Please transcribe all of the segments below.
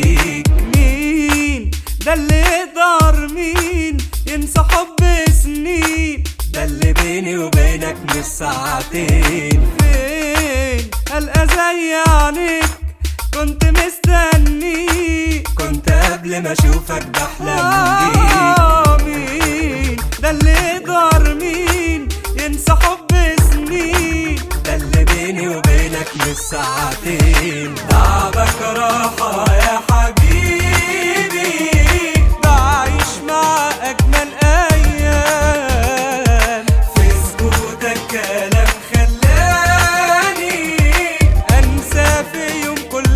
فيك. مين ده اللي يقدر، مين ينسى حب سنين؟ ده اللي بيني وبينك مش ساعتين. فين ألقى زي عينيك كنت مستني، كنت قبل ما اشوفك بحلم بيك. مين ده اللي يقدر، مين ينسى حب سنين؟ ده اللي بيني وبينك مش ساعتين. تعبك راحة يا حبيبي، بعيش مع أجمل أيام. في سكوتك كلام خلاني أنسى في يوم كل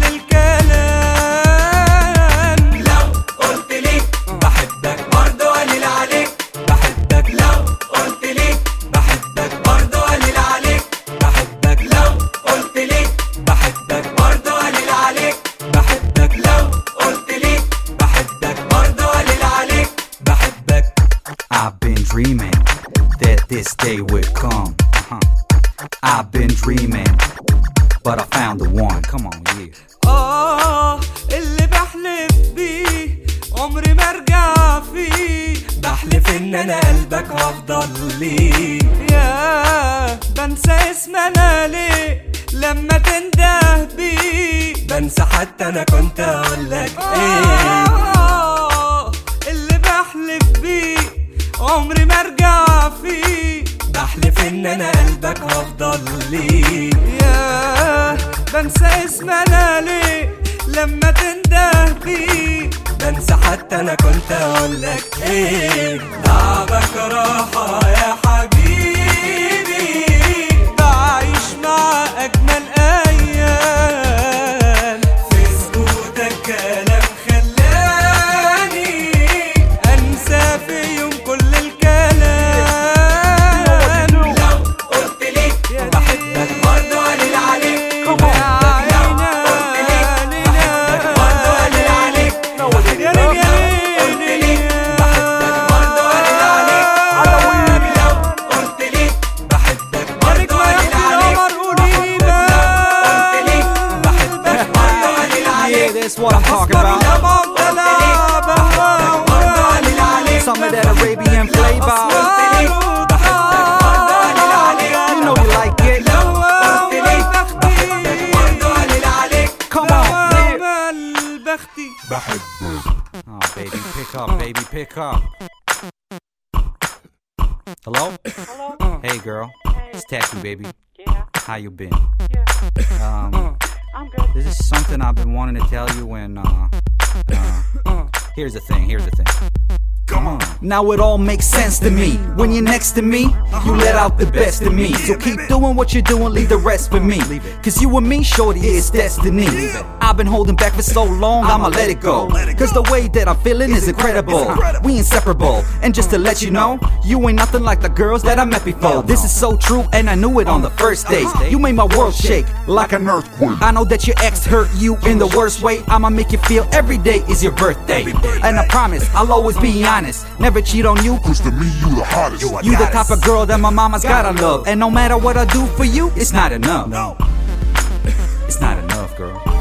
الكلام. لو قلت لي بحبك برضه قليل عليك، بحبك لو قلت لي بحبك برضه قليل عليك، بحبك لو قلت لي بحبك برضه قليل عليك، بحبك لو قلت لي بحبك برضه قليل عليك، بحبك. I've been dreaming that this day would come. I've been dreaming, but I found the one. Come on, yeah. اللي بحلف بيه عمري ما ارجع فيه. بحلف ان انا قلبك هفضل ليك. يا بنسى اسم انا ليه لما تنده بيه؟ بنسى حتى انا كنت اقولك ايه. اللي بحلف بيه عمري ما ارجع فيه. بحلف ان انا قلبك هفضل ليك. يا بنسى اسم انا ليه لما تنده بيه؟ بنسى حتى انا كنت اقولك ايه. تعبك راحة يا حبيبي، بعيش مع اجمل ايام. في سكوتك كلام خلاني انسى في يوم كل الكلام. لو قلت لي بحبك برضه قليل عليك، بحبك لو قلت لي بحبك برضه قليل عليك، بحبك لو قلت لي بحبك برضه قليل عليك، بحبك لو قلت لي بحبك برضه قليل عليك، بحبك لو قلت لي بحبك برضه قليل عليك. Yeah, that's what I'm talking about. Some of that Arabian flavor. You know you like it. Come on, yeah. Oh, baby, pick up, baby, pick up. Hello? Hello? Hey, girl. Hey. It's Tacky, baby. Yeah. How you been? Yeah. Um, I'm good. this is something I've been wanting to tell you, and here's the thing. Come on. Now it all makes sense to me. When you're next to me, you let out the best of me. So keep doing what you're doing, leave the rest for me. Cause you and me, shorty, it's destiny. I've been holding back for so long, I'ma let it go. Cause the way that I'm feeling is incredible. We inseparable. And just to let you know, you ain't nothing like the girls that I met before. This is so true, and I knew it on the first date. You made my world shake like an earthquake. I know that your ex hurt you in the worst way. I'ma make you feel every day is your birthday. And I promise, I'll always be honest, never cheat on you. Cause to me you the hottest. You the type of girl that my mama's gotta love. And no matter what I do for you, it's not enough. No. It's not enough, girl.